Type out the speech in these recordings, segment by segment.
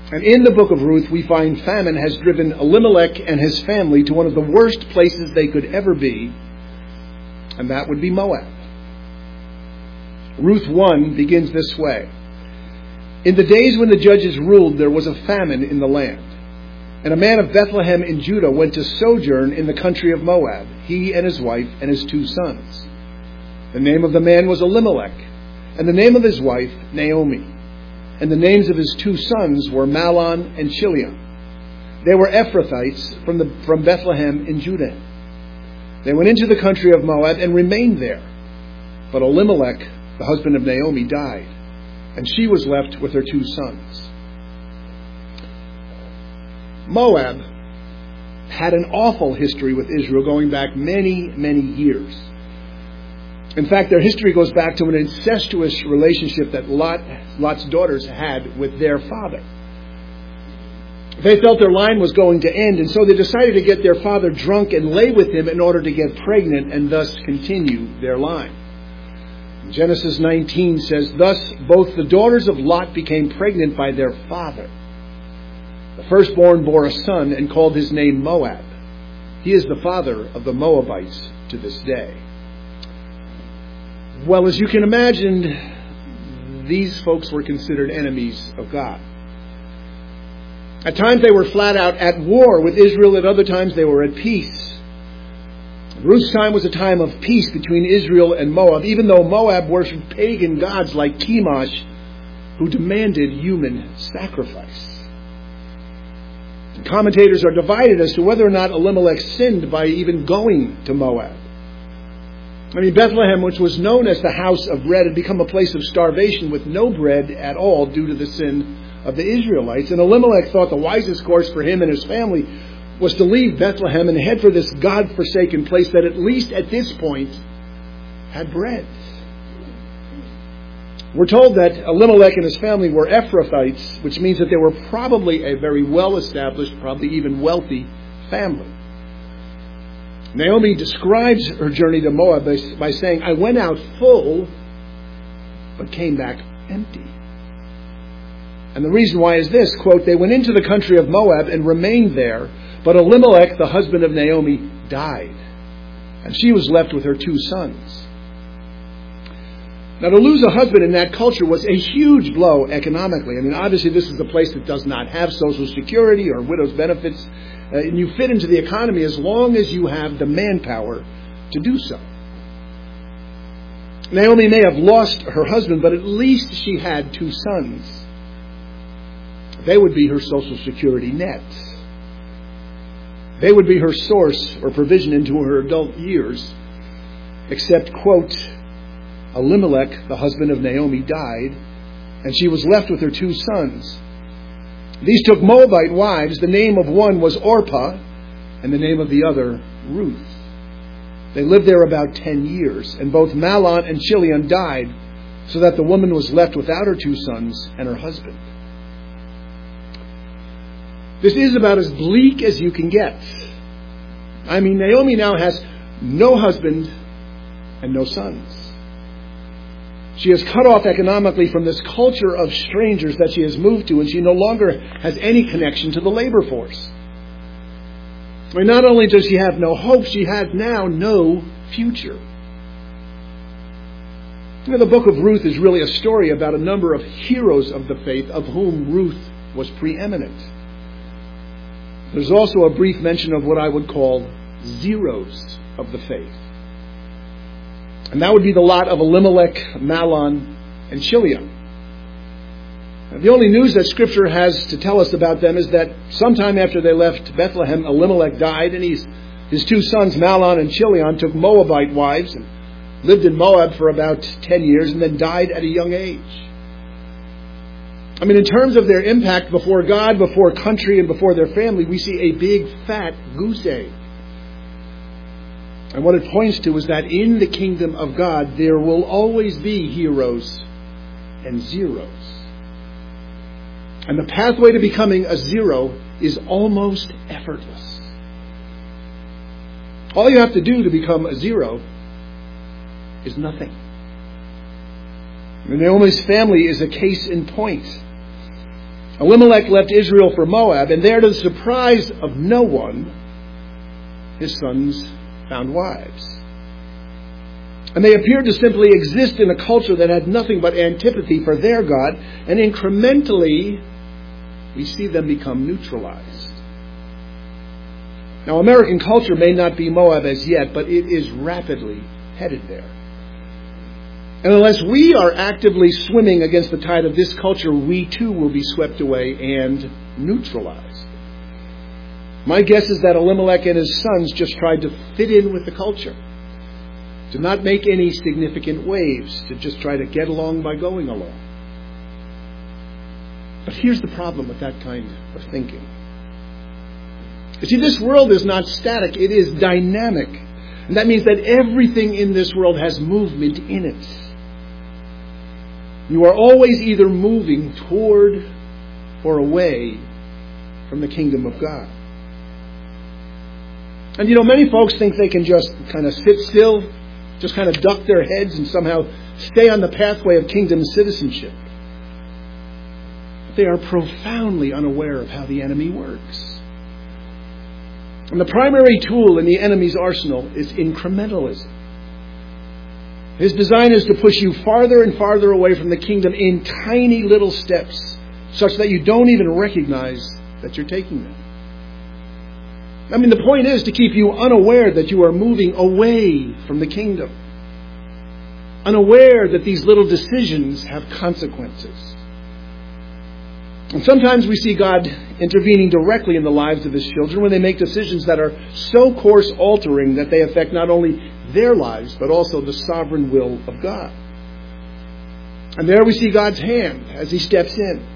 And in the book of Ruth, we find famine has driven Elimelech and his family to one of the worst places they could ever be, and that would be Moab. Ruth 1 begins this way. In the days when the judges ruled, there was a famine in the land. And a man of Bethlehem in Judah went to sojourn in the country of Moab, he and his wife and his 2 sons. The name of the man was Elimelech, and the name of his wife Naomi. And the names of his 2 sons were Mahlon and Chilion. They were Ephrathites from Bethlehem in Judah. They went into the country of Moab and remained there. But Elimelech, the husband of Naomi, died, and she was left with her 2 sons. Moab had an awful history with Israel going back many, many years. In fact, their history goes back to an incestuous relationship that Lot's daughters had with their father. They felt their line was going to end, and so they decided to get their father drunk and lay with him in order to get pregnant and thus continue their line. Genesis 19 says, "Thus both the daughters of Lot became pregnant by their father. The firstborn bore a son and called his name Moab. He is the father of the Moabites to this day." Well, as you can imagine, these folks were considered enemies of God. At times they were flat out at war with Israel. At other times they were at peace. Ruth's time was a time of peace between Israel and Moab, even though Moab worshipped pagan gods like Chemosh, who demanded human sacrifice. Commentators are divided as to whether or not Elimelech sinned by even going to Moab. I mean, Bethlehem, which was known as the house of bread, had become a place of starvation with no bread at all due to the sin of the Israelites. And Elimelech thought the wisest course for him and his family was to leave Bethlehem and head for this God-forsaken place that at least at this point had bread. We're told that Elimelech and his family were Ephrathites, which means that they were probably a very well-established, probably even wealthy family. Naomi describes her journey to Moab by saying, "I went out full, but came back empty." And the reason why is this, quote, "They went into the country of Moab and remained there, but Elimelech, the husband of Naomi, died, and she was left with her 2 sons." Now, to lose a husband in that culture was a huge blow economically. I mean, obviously this is a place that does not have Social Security or widow's benefits, and you fit into the economy as long as you have the manpower to do so. Naomi may have lost her husband, but at least she had 2 sons. They would be her Social Security net. They would be her source or provision into her adult years, except, quote, "Elimelech, the husband of Naomi, died, and she was left with her 2 sons. These took Moabite wives. The name of one was Orpah, and the name of the other, Ruth. They lived there about 10 years, and both Mahlon and Chilion died, so that the woman was left without her 2 sons and her husband." This is about as bleak as you can get. I mean, Naomi now has no husband and no sons. She is cut off economically from this culture of strangers that she has moved to, and she no longer has any connection to the labor force. I mean, not only does she have no hope, she has now no future. You know, the book of Ruth is really a story about a number of heroes of the faith, of whom Ruth was preeminent. There's also a brief mention of what I would call zeros of the faith. And that would be the lot of Elimelech, Mahlon, and Chilion. The only news that Scripture has to tell us about them is that sometime after they left Bethlehem, Elimelech died, and his 2 sons, Mahlon and Chilion, took Moabite wives and lived in Moab for about 10 years and then died at a young age. I mean, in terms of their impact before God, before country, and before their family, we see a big, fat goose egg. And what it points to is that in the kingdom of God, there will always be heroes and zeros. And the pathway to becoming a zero is almost effortless. All you have to do to become a zero is nothing. And Naomi's family is a case in point. Elimelech left Israel for Moab, and there, to the surprise of no one, his sons found wives. And they appeared to simply exist in a culture that had nothing but antipathy for their God, and incrementally, we see them become neutralized. Now, American culture may not be Moab as yet, but it is rapidly headed there. And unless we are actively swimming against the tide of this culture, we too will be swept away and neutralized. My guess is that Elimelech and his sons just tried to fit in with the culture, to not make any significant waves, to just try to get along by going along. But here's the problem with that kind of thinking. You see, this world is not static, it is dynamic. And that means that everything in this world has movement in it. You are always either moving toward or away from the kingdom of God. And many folks think they can just kind of sit still, just kind of duck their heads and somehow stay on the pathway of kingdom citizenship. But they are profoundly unaware of how the enemy works. And the primary tool in the enemy's arsenal is incrementalism. His design is to push you farther and farther away from the kingdom in tiny little steps, such that you don't even recognize that you're taking them. I mean, the point is to keep you unaware that you are moving away from the kingdom. Unaware that these little decisions have consequences. And sometimes we see God intervening directly in the lives of His children when they make decisions that are so course-altering that they affect not only their lives, but also the sovereign will of God. And there we see God's hand as He steps in.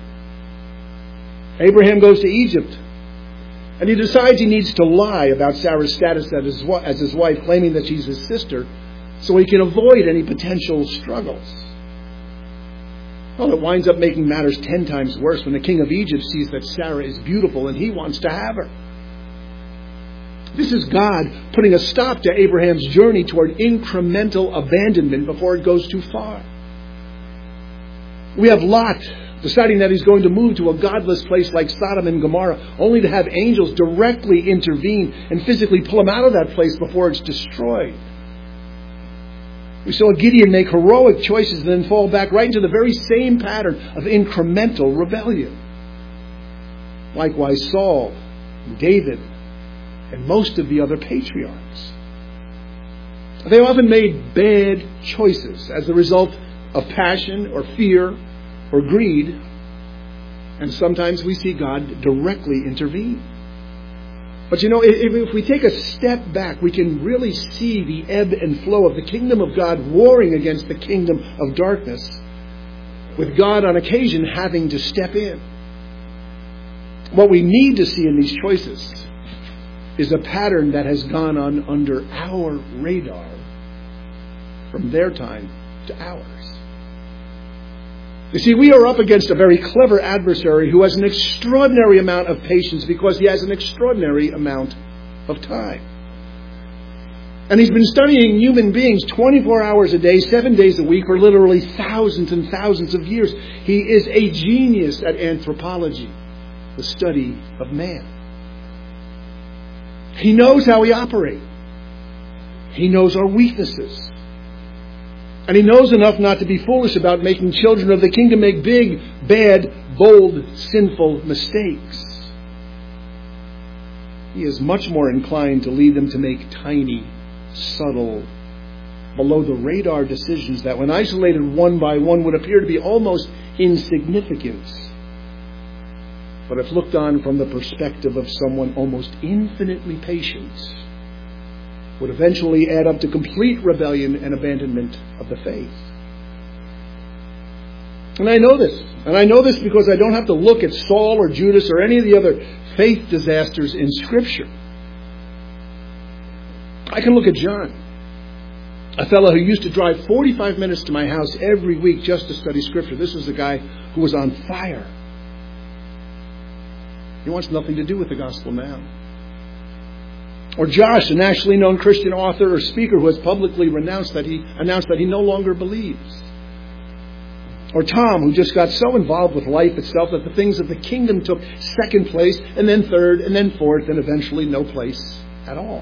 Abraham goes to Egypt, and he decides he needs to lie about Sarah's status as his wife, claiming that she's his sister, so he can avoid any potential struggles. Well, it winds up making matters 10 times worse when the king of Egypt sees that Sarah is beautiful and he wants to have her. This is God putting a stop to Abraham's journey toward incremental abandonment before it goes too far. We have Lot deciding that he's going to move to a godless place like Sodom and Gomorrah, only to have angels directly intervene and physically pull him out of that place before it's destroyed. We saw Gideon make heroic choices and then fall back right into the very same pattern of incremental rebellion. Likewise, Saul, David, and most of the other patriarchs. They often made bad choices as a result of passion or fear or greed, and sometimes we see God directly intervene. But if we take a step back, we can really see the ebb and flow of the kingdom of God warring against the kingdom of darkness, with God on occasion having to step in. What we need to see in these choices is a pattern that has gone on under our radar from their time to ours. You see, we are up against a very clever adversary who has an extraordinary amount of patience because he has an extraordinary amount of time. And he's been studying human beings 24 hours a day, 7 days a week, or literally thousands and thousands of years. He is a genius at anthropology, the study of man. He knows how we operate. He knows our weaknesses. And he knows enough not to be foolish about making children of the kingdom make big, bad, bold, sinful mistakes. He is much more inclined to lead them to make tiny, subtle, below-the-radar decisions that, when isolated one by one, would appear to be almost insignificant. But if looked on from the perspective of someone almost infinitely patient, would eventually add up to complete rebellion and abandonment of the faith. And I know this. And I know this because I don't have to look at Saul or Judas or any of the other faith disasters in Scripture. I can look at John, a fellow who used to drive 45 minutes to my house every week just to study Scripture. This was a guy who was on fire. He wants nothing to do with the gospel now. Or Josh, a nationally known Christian author or speaker who has publicly announced that he no longer believes. Or Tom, who just got so involved with life itself that the things of the kingdom took second place, and then third, and then fourth, and eventually no place at all.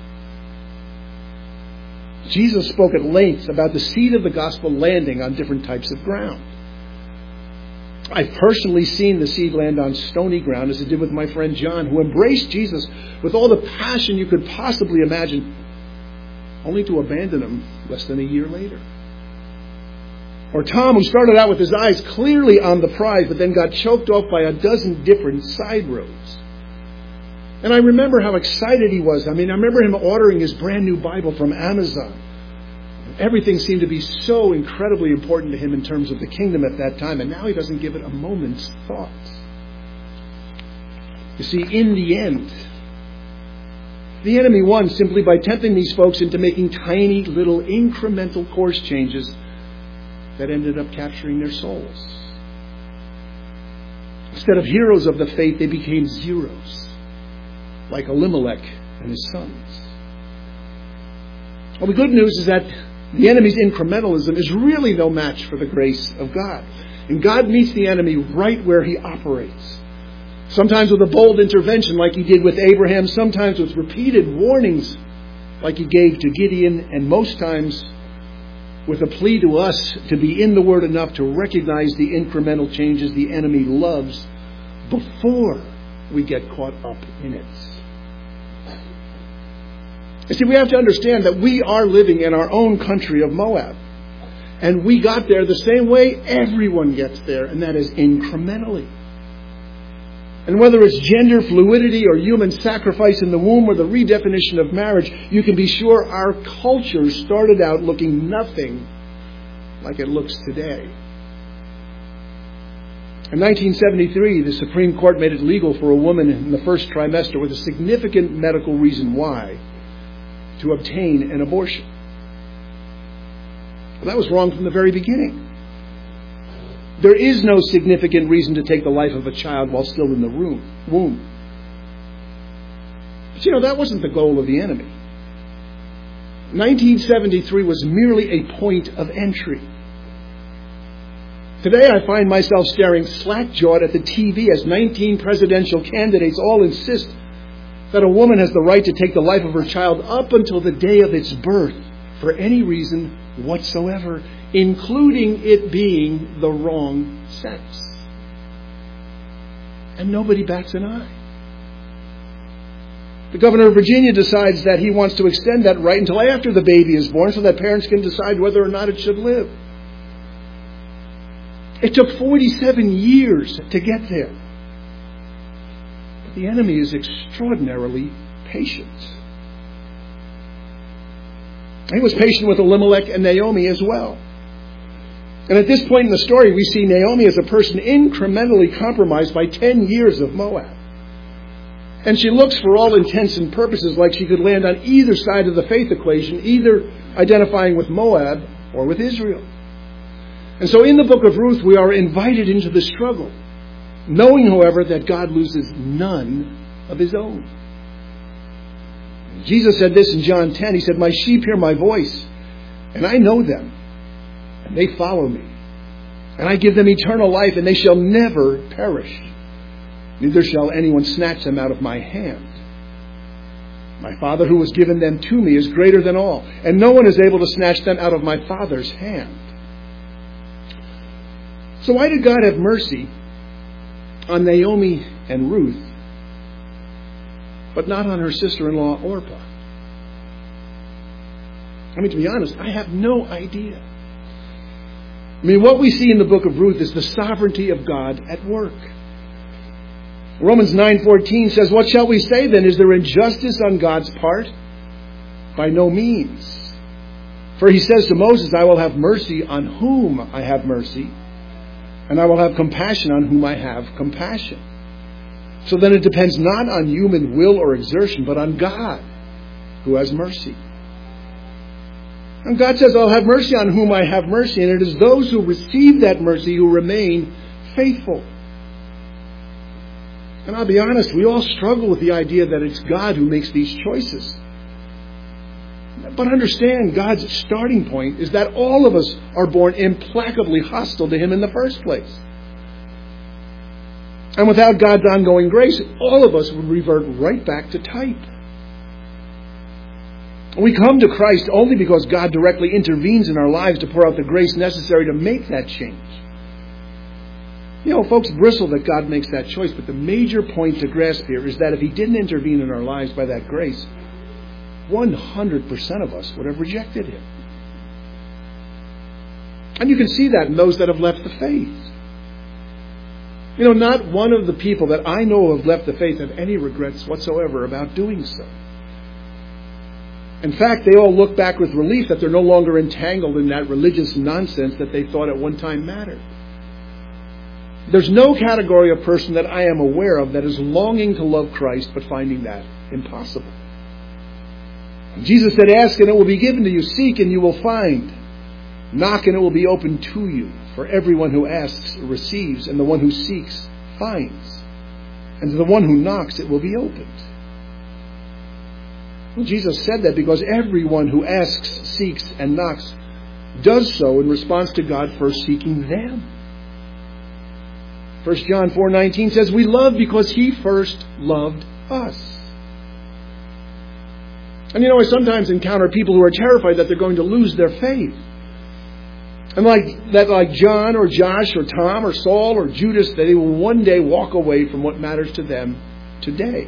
Jesus spoke at length about the seed of the gospel landing on different types of ground. I've personally seen the seed land on stony ground, as it did with my friend John, who embraced Jesus with all the passion you could possibly imagine, only to abandon him less than a year later. Or Tom, who started out with his eyes clearly on the prize, but then got choked off by a dozen different side roads. And I remember how excited he was. I remember him ordering his brand new Bible from Amazon. Everything seemed to be so incredibly important to him in terms of the kingdom at that time, and now he doesn't give it a moment's thought. You see, in the end, the enemy won simply by tempting these folks into making tiny little incremental course changes that ended up capturing their souls. Instead of heroes of the faith, they became zeros, like Elimelech and his sons. Well, the good news is that the enemy's incrementalism is really no match for the grace of God. And God meets the enemy right where he operates. Sometimes with a bold intervention like he did with Abraham, sometimes with repeated warnings like he gave to Gideon, and most times with a plea to us to be in the Word enough to recognize the incremental changes the enemy loves before we get caught up in it. You see, we have to understand that we are living in our own country of Moab. And we got there the same way everyone gets there, and that is incrementally. And whether it's gender fluidity or human sacrifice in the womb or the redefinition of marriage, you can be sure our culture started out looking nothing like it looks today. In 1973, the Supreme Court made it legal for a woman in the first trimester with a significant medical reason why to obtain an abortion. Well, that was wrong from the very beginning. There is no significant reason to take the life of a child while still in the womb. But that wasn't the goal of the enemy. 1973 was merely a point of entry. Today I find myself staring slack-jawed at the TV as 19 presidential candidates all insist that a woman has the right to take the life of her child up until the day of its birth for any reason whatsoever, including it being the wrong sex. And nobody bats an eye. The governor of Virginia decides that he wants to extend that right until after the baby is born so that parents can decide whether or not it should live. It took 47 years to get there. But the enemy is extraordinarily patient. He was patient with Elimelech and Naomi as well. And at this point in the story, we see Naomi as a person incrementally compromised by 10 years of Moab. And she looks, for all intents and purposes, like she could land on either side of the faith equation, either identifying with Moab or with Israel. And so in the book of Ruth, we are invited into the struggle, knowing, however, that God loses none of his own. Jesus said this in John 10. He said, "My sheep hear my voice, and I know them, and they follow me. And I give them eternal life, and they shall never perish. Neither shall anyone snatch them out of my hand. My Father who has given them to me is greater than all, and no one is able to snatch them out of my Father's hand." So why did God have mercy on Naomi and Ruth, but not on her sister-in-law Orpah? To be honest, I have no idea. What we see in the book of Ruth is the sovereignty of God at work. Romans 9:14 says, "What shall we say then? Is there injustice on God's part? By no means. For he says to Moses, I will have mercy on whom I have mercy, and I will have compassion on whom I have compassion." So then it depends not on human will or exertion, but on God who has mercy. And God says, I'll have mercy on whom I have mercy, and it is those who receive that mercy who remain faithful. And I'll be honest, we all struggle with the idea that it's God who makes these choices. But understand, God's starting point is that all of us are born implacably hostile to Him in the first place. And without God's ongoing grace, all of us would revert right back to type. We come to Christ only because God directly intervenes in our lives to pour out the grace necessary to make that change. You know, folks bristle that God makes that choice, but the major point to grasp here is that if He didn't intervene in our lives by that grace, 100% of us would have rejected Him. And you can see that in those that have left the faith. You know, not one of the people that I know who have left the faith have any regrets whatsoever about doing so. In fact, they all look back with relief that they're no longer entangled in that religious nonsense that they thought at one time mattered. There's no category of person that I am aware of that is longing to love Christ but finding that impossible. Jesus said, "Ask and it will be given to you. Seek and you will find. Knock and it will be opened to you. For everyone who asks receives, and the one who seeks finds. And to the one who knocks it will be opened." Well, Jesus said that because everyone who asks, seeks, and knocks does so in response to God first seeking them. 1 John 4:19 says, "We love because He first loved us." And you know, I sometimes encounter people who are terrified that they're going to lose their faith. And like John or Josh or Tom or Saul or Judas, that they will one day walk away from what matters to them today.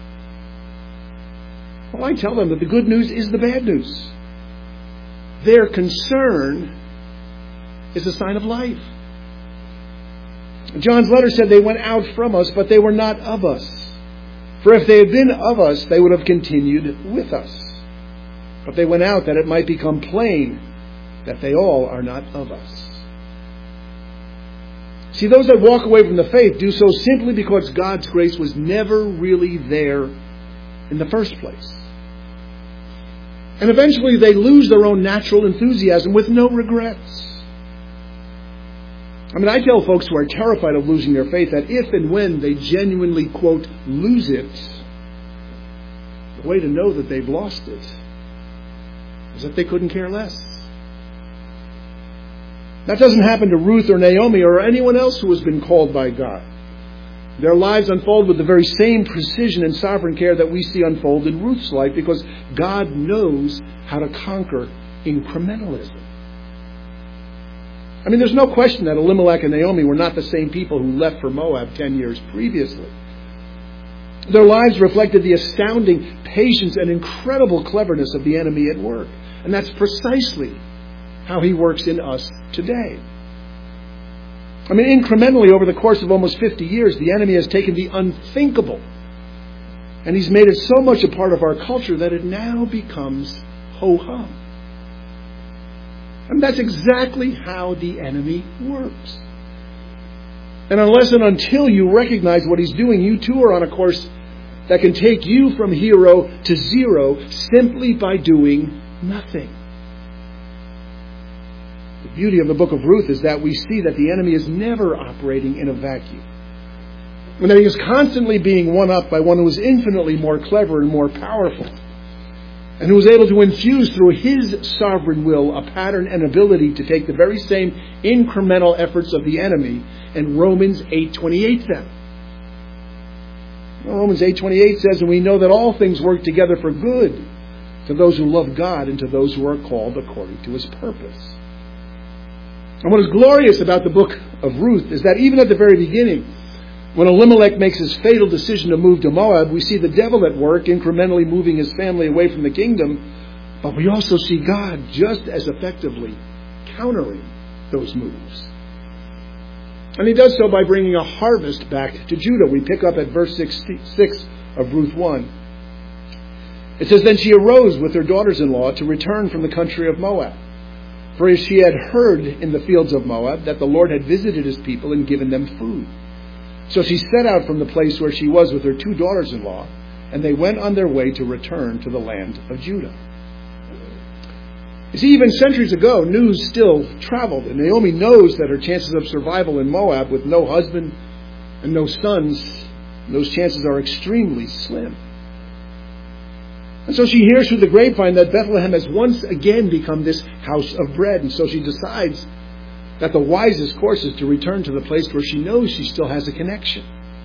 Well, I tell them that the good news is the bad news. Their concern is a sign of life. John's letter said they went out from us, but they were not of us. For if they had been of us, they would have continued with us. But they went out that it might become plain that they all are not of us. See, those that walk away from the faith do so simply because God's grace was never really there in the first place. And eventually they lose their own natural enthusiasm with no regrets. I mean, I tell folks who are terrified of losing their faith that if and when they genuinely, quote, lose it, the way to know that they've lost it is that they couldn't care less. That doesn't happen to Ruth or Naomi or anyone else who has been called by God. Their lives unfold with the very same precision and sovereign care that we see unfold in Ruth's life because God knows how to conquer incrementalism. I mean, there's no question that Elimelech and Naomi were not the same people who left for Moab 10 years previously. Their lives reflected the astounding patience and incredible cleverness of the enemy at work. And that's precisely how he works in us today. I mean, incrementally over the course of almost 50 years, the enemy has taken the unthinkable and he's made it so much a part of our culture that it now becomes ho-hum. And that's exactly how the enemy works. And unless and until you recognize what he's doing, you too are on a course that can take you from hero to zero simply by doing nothing. The beauty of the book of Ruth is that we see that the enemy is never operating in a vacuum. And that he is constantly being one up by one who is infinitely more clever and more powerful. And who is able to infuse through his sovereign will a pattern and ability to take the very same incremental efforts of the enemy and Romans 8:28 them. Well, Romans 8:28 says, "And we know that all things work together for good to those who love God and to those who are called according to his purpose." And what is glorious about the book of Ruth is that even at the very beginning, when Elimelech makes his fatal decision to move to Moab, we see the devil at work, incrementally moving his family away from the kingdom, but we also see God just as effectively countering those moves. And he does so by bringing a harvest back to Judah. We pick up at verse 6 of Ruth 1. It says, "Then she arose with her daughters-in-law to return from the country of Moab. For she had heard in the fields of Moab that the Lord had visited his people and given them food. So she set out from the place where she was with her 2 daughters-in-law, and they went on their way to return to the land of Judah." You see, even centuries ago, news still traveled, and Naomi knows that her chances of survival in Moab with no husband and no sons, those chances are extremely slim. And so she hears through the grapevine that Bethlehem has once again become this house of bread. And so she decides that the wisest course is to return to the place where she knows she still has a connection.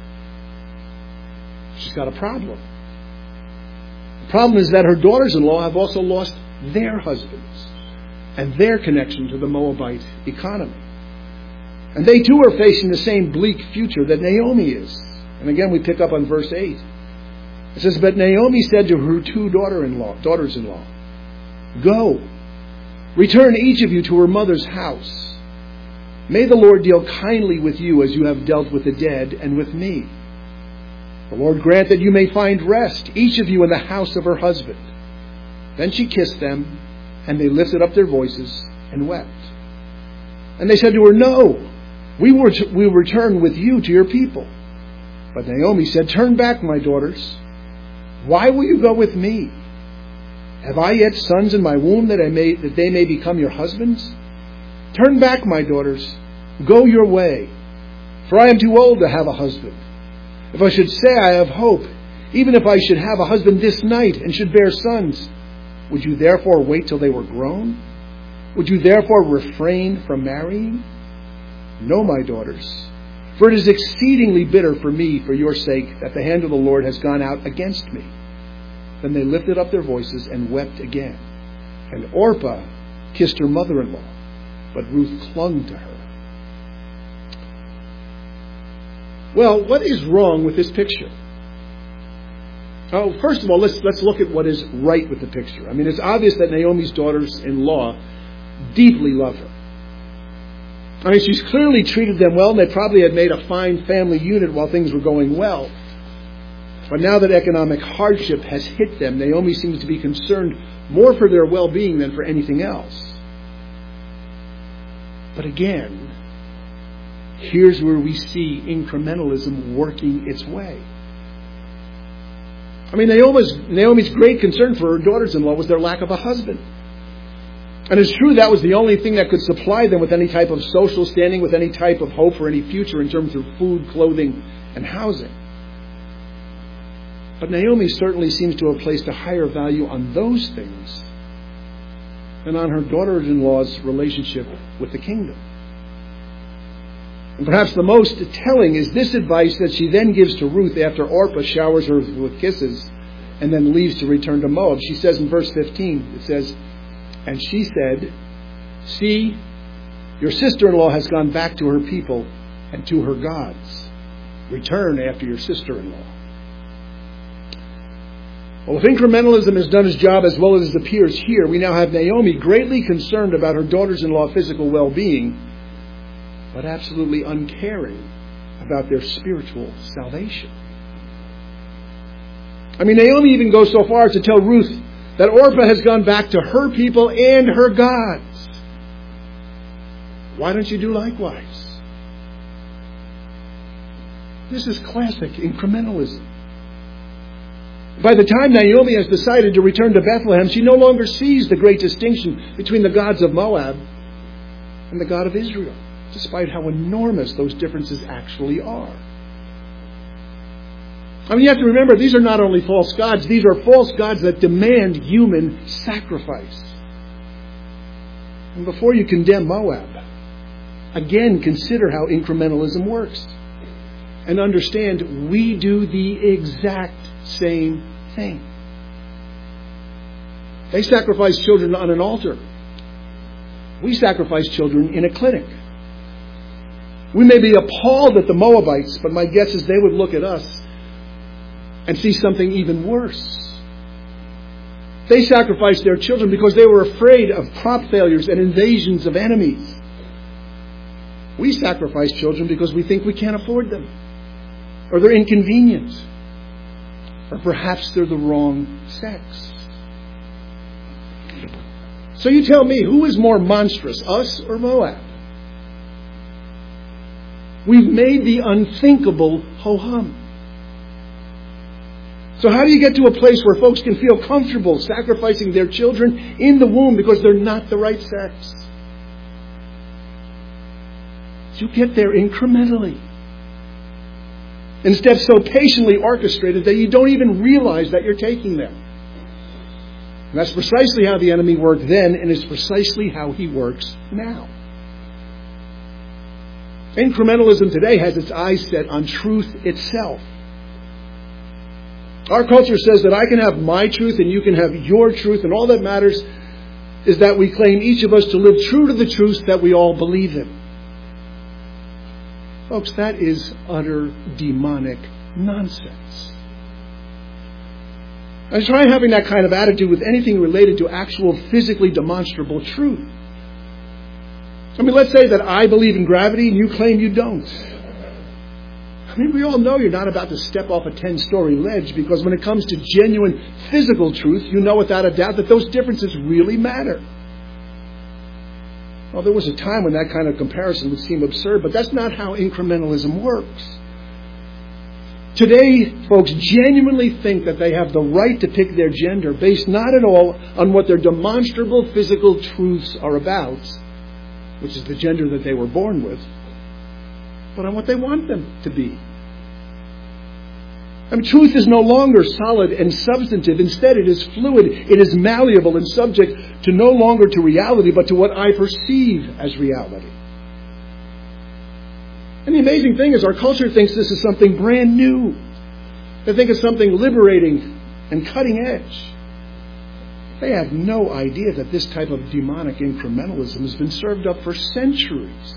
She's got a problem. The problem is that her daughters-in-law have also lost their husbands and their connection to the Moabite economy. And they too are facing the same bleak future that Naomi is. And again, we pick up on verse 8. It says, "But Naomi said to her two daughters-in-law, 'Go, return each of you to her mother's house. May the Lord deal kindly with you as you have dealt with the dead and with me. The Lord grant that you may find rest, each of you in the house of her husband.' Then she kissed them, and they lifted up their voices and wept. And they said to her, 'No, we will return with you to your people.' But Naomi said, 'Turn back, my daughters. Why will you go with me? Have I yet sons in my womb that they may become your husbands? Turn back, my daughters. Go your way, for I am too old to have a husband. If I should say I have hope, even if I should have a husband this night and should bear sons, would you therefore wait till they were grown? Would you therefore refrain from marrying? No, my daughters, for it is exceedingly bitter for me for your sake that the hand of the Lord has gone out against me.' Then they lifted up their voices and wept again. And Orpah kissed her mother-in-law, but Ruth clung to her." Well, what is wrong with this picture? Oh, first of all, let's look at what is right with the picture. I mean, it's obvious that Naomi's daughters-in-law deeply love her. I mean, she's clearly treated them well, and they probably had made a fine family unit while things were going well. But now that economic hardship has hit them, Naomi seems to be concerned more for their well-being than for anything else. But again, here's where we see incrementalism working its way. I mean, Naomi's great concern for her daughters-in-law was their lack of a husband. And it's true that was the only thing that could supply them with any type of social standing, with any type of hope for any future in terms of food, clothing, and housing. But Naomi certainly seems to have placed a higher value on those things than on her daughter-in-law's relationship with the kingdom. And perhaps the most telling is this advice that she then gives to Ruth after Orpah showers her with kisses and then leaves to return to Moab. She says in verse 15, it says, "And she said, 'See, your sister-in-law has gone back to her people and to her gods. Return after your sister-in-law.'" Well, if incrementalism has done its job as well as it appears here, we now have Naomi greatly concerned about her daughters-in-law physical well-being, but absolutely uncaring about their spiritual salvation. I mean, Naomi even goes so far as to tell Ruth that Orpah has gone back to her people and her gods. Why don't you do likewise? This is classic incrementalism. By the time Naomi has decided to return to Bethlehem, she no longer sees the great distinction between the gods of Moab and the God of Israel, despite how enormous those differences actually are. I mean, you have to remember, these are not only false gods, these are false gods that demand human sacrifice. And before you condemn Moab, again, consider how incrementalism works. And understand, we do the exact same thing. They sacrifice children on an altar. We sacrifice children in a clinic. We may be appalled at the Moabites, but my guess is they would look at us and see something even worse. They sacrificed their children because they were afraid of crop failures and invasions of enemies. We sacrifice children because we think we can't afford them, or they're inconvenient, or perhaps they're the wrong sex. So you tell me, who is more monstrous, us or Moab? We've made the unthinkable ho-hum. So how do you get to a place where folks can feel comfortable sacrificing their children in the womb because they're not the right sex? You get there incrementally. In steps so patiently orchestrated that you don't even realize that you're taking them. And that's precisely how the enemy worked then, and it's precisely how he works now. Incrementalism today has its eyes set on truth itself. Our culture says that I can have my truth and you can have your truth, and all that matters is that we claim each of us to live true to the truths that we all believe in. Folks, that is utter demonic nonsense. I try having that kind of attitude with anything related to actual physically demonstrable truth. I mean, let's say that I believe in gravity and you claim you don't. I mean, we all know you're not about to step off a 10-story ledge, because when it comes to genuine physical truth, you know without a doubt that those differences really matter. Well, there was a time when that kind of comparison would seem absurd, but that's not how incrementalism works. Today, folks genuinely think that they have the right to pick their gender based not at all on what their demonstrable physical truths are about, which is the gender that they were born with, but on what they want them to be. I mean, truth is no longer solid and substantive. Instead, it is fluid, it is malleable and subject to no longer to reality, but to what I perceive as reality. And the amazing thing is our culture thinks this is something brand new. They think it's something liberating and cutting edge. They have no idea that this type of demonic incrementalism has been served up for centuries.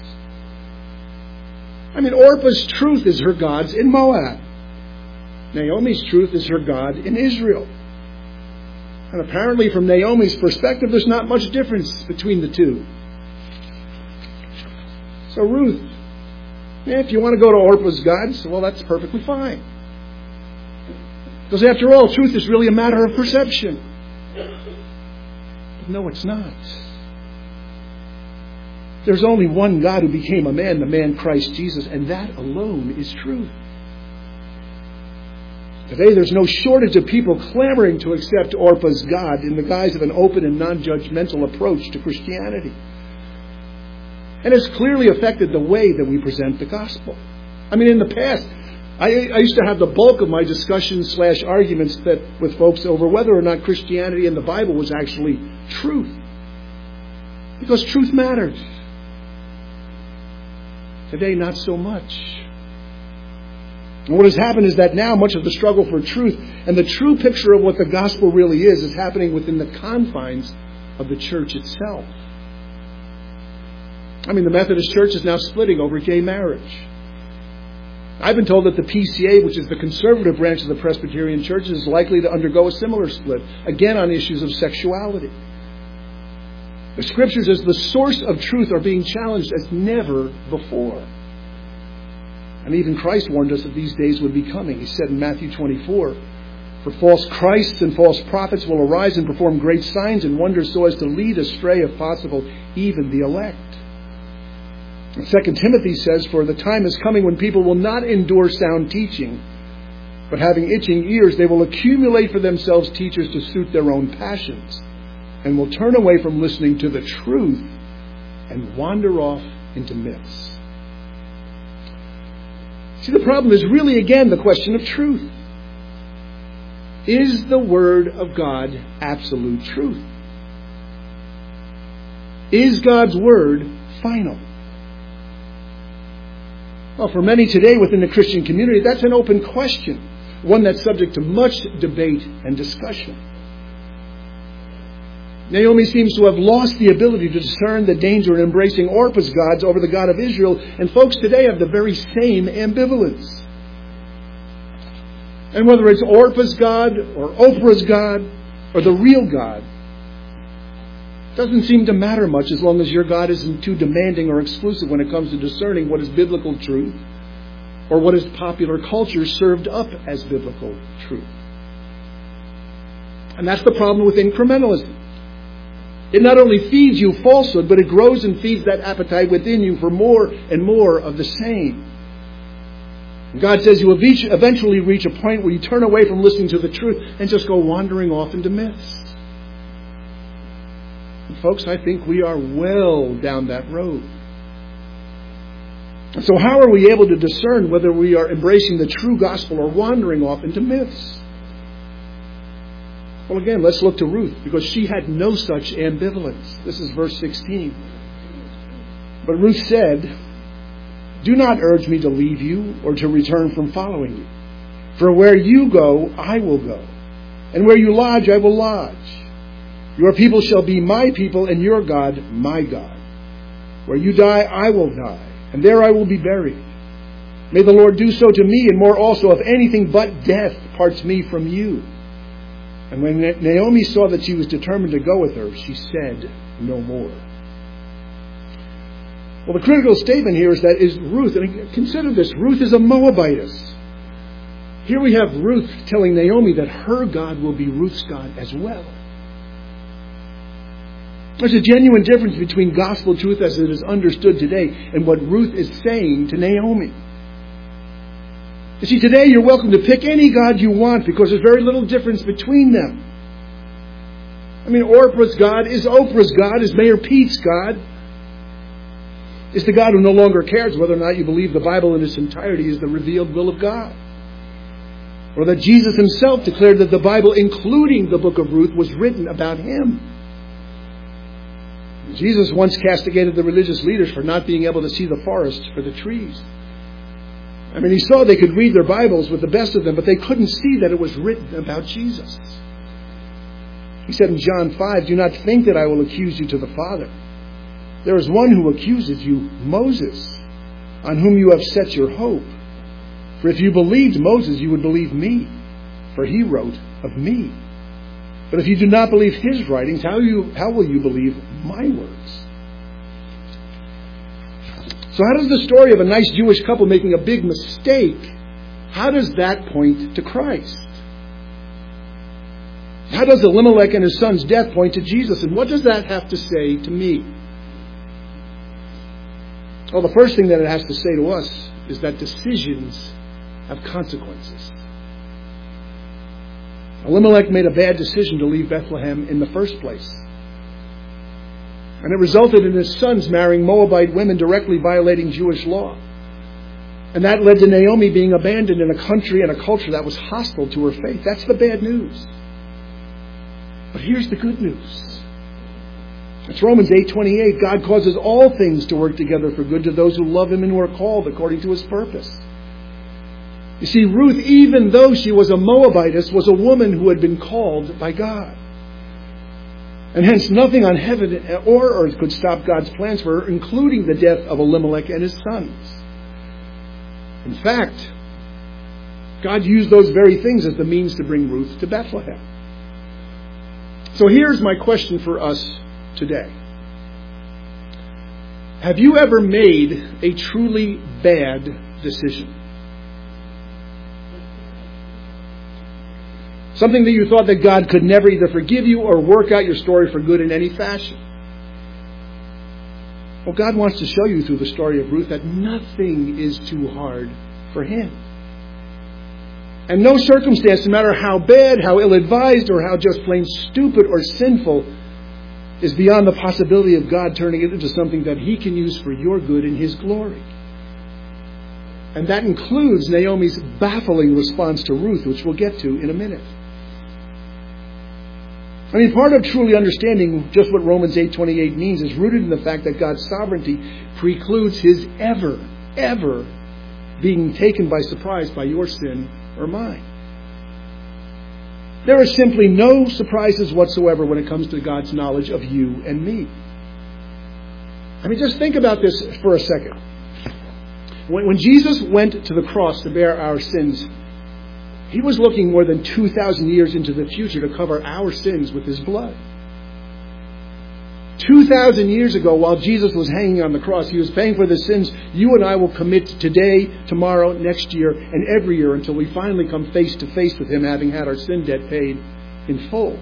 I mean, Orpah's truth is her gods in Moab. Naomi's truth is her God in Israel. And apparently from Naomi's perspective, there's not much difference between the two. So Ruth, if you want to go to Orpah's gods, well, that's perfectly fine. Because after all, truth is really a matter of perception. But no, it's not. There's only one God who became a man, the man Christ Jesus, and that alone is truth. Today, there's no shortage of people clamoring to accept Orpah's God in the guise of an open and non-judgmental approach to Christianity. And it's clearly affected the way that we present the gospel. I mean, in the past, I used to have the bulk of my discussions / arguments with folks over whether or not Christianity and the Bible was actually truth. Because truth mattered. Today, not so much. And what has happened is that now much of the struggle for truth and the true picture of what the gospel really is happening within the confines of the church itself. I mean, the Methodist Church is now splitting over gay marriage. I've been told that the PCA, which is the conservative branch of the Presbyterian Church, is likely to undergo a similar split, again on issues of sexuality. The Scriptures as the source of truth are being challenged as never before. And even Christ warned us that these days would be coming. He said in Matthew 24, "For false Christs and false prophets will arise and perform great signs and wonders so as to lead astray, if possible, even the elect." 2 Timothy says, "For the time is coming when people will not endure sound teaching, but having itching ears, they will accumulate for themselves teachers to suit their own passions, and will turn away from listening to the truth and wander off into myths." See, the problem is really, again, the question of truth. Is the Word of God absolute truth? Is God's Word final? Well, for many today within the Christian community, that's an open question, one that's subject to much debate and discussion. Naomi seems to have lost the ability to discern the danger in embracing Orpah's gods over the God of Israel, and folks today have the very same ambivalence. And whether it's Orpah's God or Oprah's God or the real God, doesn't seem to matter much as long as your God isn't too demanding or exclusive when it comes to discerning what is biblical truth or what is popular culture served up as biblical truth. And that's the problem with incrementalism. It not only feeds you falsehood, but it grows and feeds that appetite within you for more and more of the same. God says you will eventually reach a point where you turn away from listening to the truth and just go wandering off into myths. And folks, I think we are well down that road. So how are we able to discern whether we are embracing the true gospel or wandering off into myths? Well, again, let's look to Ruth, because she had no such ambivalence. This is verse 16. But Ruth said, "Do not urge me to leave you or to return from following you. For where you go, I will go. And where you lodge, I will lodge. Your people shall be my people, and your God, my God. Where you die, I will die, and there I will be buried. May the Lord do so to me, and more also, if anything but death parts me from you." And when Naomi saw that she was determined to go with her, she said no more. Well, the critical statement here is Ruth, and consider this, Ruth is a Moabitess. Here we have Ruth telling Naomi that her God will be Ruth's God as well. There's a genuine difference between gospel truth as it is understood today and what Ruth is saying to Naomi. You see, today you're welcome to pick any God you want because there's very little difference between them. I mean, Orpah's God is Oprah's God, is Mayor Pete's God. Is the God who no longer cares whether or not you believe the Bible in its entirety is the revealed will of God. Or that Jesus himself declared that the Bible, including the book of Ruth, was written about him. Jesus once castigated the religious leaders for not being able to see the forest for the trees. I mean, he saw they could read their Bibles with the best of them, but they couldn't see that it was written about Jesus. He said in John 5, "Do not think that I will accuse you to the Father. There is one who accuses you, Moses, on whom you have set your hope. For if you believed Moses, you would believe me, for he wrote of me. But if you do not believe his writings, how will you believe my words?" So how does the story of a nice Jewish couple making a big mistake, how does that point to Christ? How does Elimelech and his son's death point to Jesus? And what does that have to say to me? Well, the first thing that it has to say to us is that decisions have consequences. Elimelech made a bad decision to leave Bethlehem in the first place. And it resulted in his sons marrying Moabite women, directly violating Jewish law. And that led to Naomi being abandoned in a country and a culture that was hostile to her faith. That's the bad news. But here's the good news. It's Romans 8:28. God causes all things to work together for good to those who love him and who are called according to his purpose. You see, Ruth, even though she was a Moabitess, was a woman who had been called by God. And hence nothing on heaven or earth could stop God's plans for her, including the death of Elimelech and his sons. In fact, God used those very things as the means to bring Ruth to Bethlehem. So here's my question for us today. Have you ever made a truly bad decision? Something that you thought that God could never either forgive you or work out your story for good in any fashion. Well, God wants to show you through the story of Ruth that nothing is too hard for him. And no circumstance, no matter how bad, how ill-advised, or how just plain stupid or sinful, is beyond the possibility of God turning it into something that he can use for your good and his glory. And that includes Naomi's baffling response to Ruth, which we'll get to in a minute. I mean, part of truly understanding just what Romans 8:28 means is rooted in the fact that God's sovereignty precludes his ever being taken by surprise by your sin or mine. There are simply no surprises whatsoever when it comes to God's knowledge of you and me. I mean, just think about this for a second. When Jesus went to the cross to bear our sins, he was looking more than 2,000 years into the future to cover our sins with his blood. 2,000 years ago, while Jesus was hanging on the cross, he was paying for the sins you and I will commit today, tomorrow, next year, and every year until we finally come face to face with him, having had our sin debt paid in full.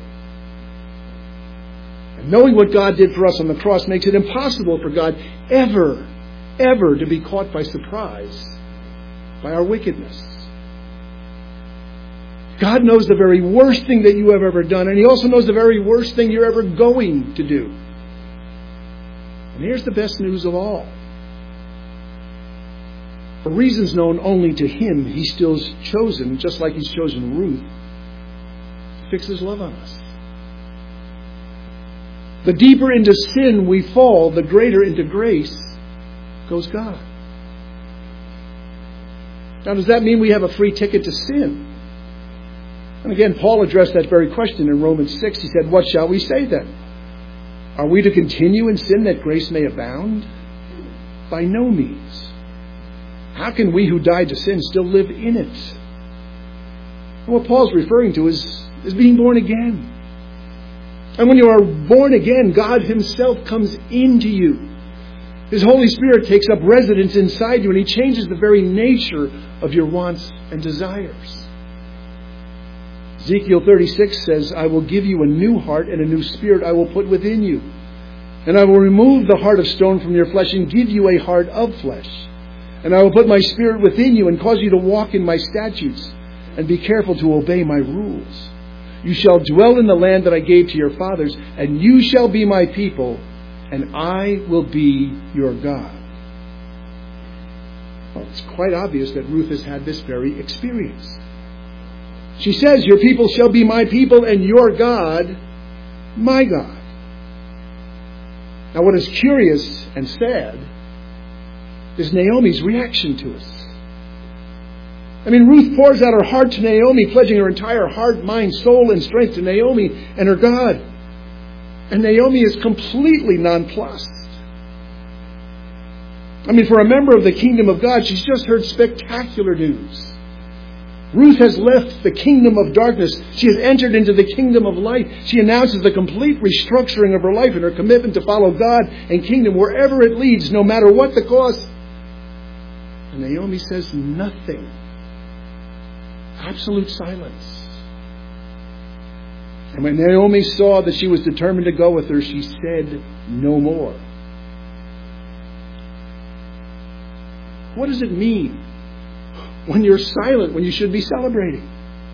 And knowing what God did for us on the cross makes it impossible for God ever to be caught by surprise by our wickedness. God knows the very worst thing that you have ever done, and he also knows the very worst thing you're ever going to do. And here's the best news of all. For reasons known only to him, he still's chosen, just like he's chosen Ruth, fixes love on us. The deeper into sin we fall, the greater into grace goes God. Now, does that mean we have a free ticket to sin? And again, Paul addressed that very question in Romans 6. He said, what shall we say then? Are we to continue in sin that grace may abound? By no means. How can we who died to sin still live in it? And what Paul's referring to is being born again. And when you are born again, God Himself comes into you. His Holy Spirit takes up residence inside you, and He changes the very nature of your wants and desires. Ezekiel 36 says, I will give you a new heart, and a new spirit I will put within you. And I will remove the heart of stone from your flesh and give you a heart of flesh. And I will put my spirit within you and cause you to walk in my statutes and be careful to obey my rules. You shall dwell in the land that I gave to your fathers, and you shall be my people, and I will be your God. Well, it's quite obvious that Ruth has had this very experience. She says, your people shall be my people, and your God, my God. Now, what is curious and sad is Naomi's reaction to us. I mean, Ruth pours out her heart to Naomi, pledging her entire heart, mind, soul, and strength to Naomi and her God. And Naomi is completely nonplussed. I mean, for a member of the kingdom of God, she's just heard spectacular news. Ruth has left the kingdom of darkness. She has entered into the kingdom of light. She announces the complete restructuring of her life and her commitment to follow God and kingdom wherever it leads, no matter what the cost. And Naomi says nothing. Absolute silence. And when Naomi saw that she was determined to go with her, she said no more. What does it mean when you're silent, when you should be celebrating?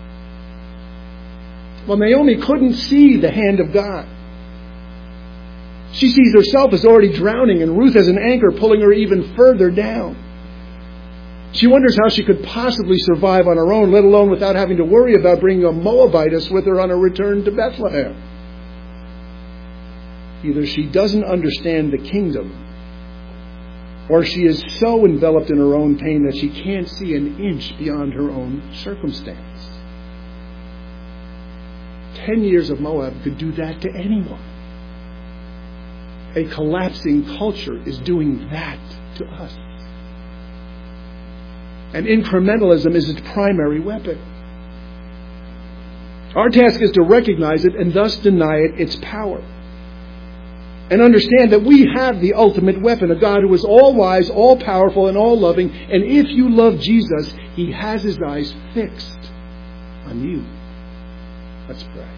Well, Naomi couldn't see the hand of God. She sees herself as already drowning, and Ruth as an anchor pulling her even further down. She wonders how she could possibly survive on her own, let alone without having to worry about bringing a Moabitess with her on her return to Bethlehem. Either she doesn't understand the kingdom, or she is so enveloped in her own pain that she can't see an inch beyond her own circumstance. 10 years of Moab could do that to anyone. A collapsing culture is doing that to us. And incrementalism is its primary weapon. Our task is to recognize it and thus deny it its power. And understand that we have the ultimate weapon, a God who is all-wise, all-powerful, and all-loving. And if you love Jesus, He has His eyes fixed on you. Let's pray.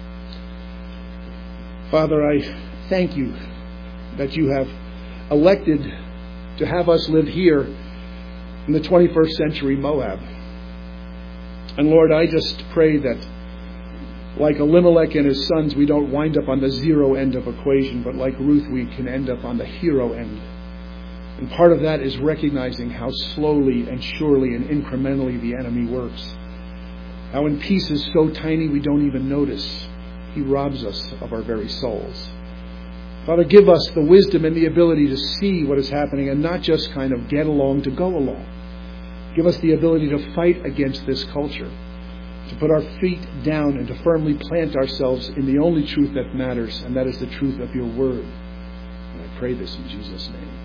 Father, I thank You that You have elected to have us live here in the 21st century Moab. And Lord, I just pray that like Elimelech and his sons, we don't wind up on the zero end of equation, but like Ruth, we can end up on the hero end. And part of that is recognizing how slowly and surely and incrementally the enemy works. How in pieces so tiny we don't even notice, he robs us of our very souls. Father, give us the wisdom and the ability to see what is happening and not just kind of get along to go along. Give us the ability to fight against this culture, to put our feet down and to firmly plant ourselves in the only truth that matters, and that is the truth of Your Word. And I pray this in Jesus' name.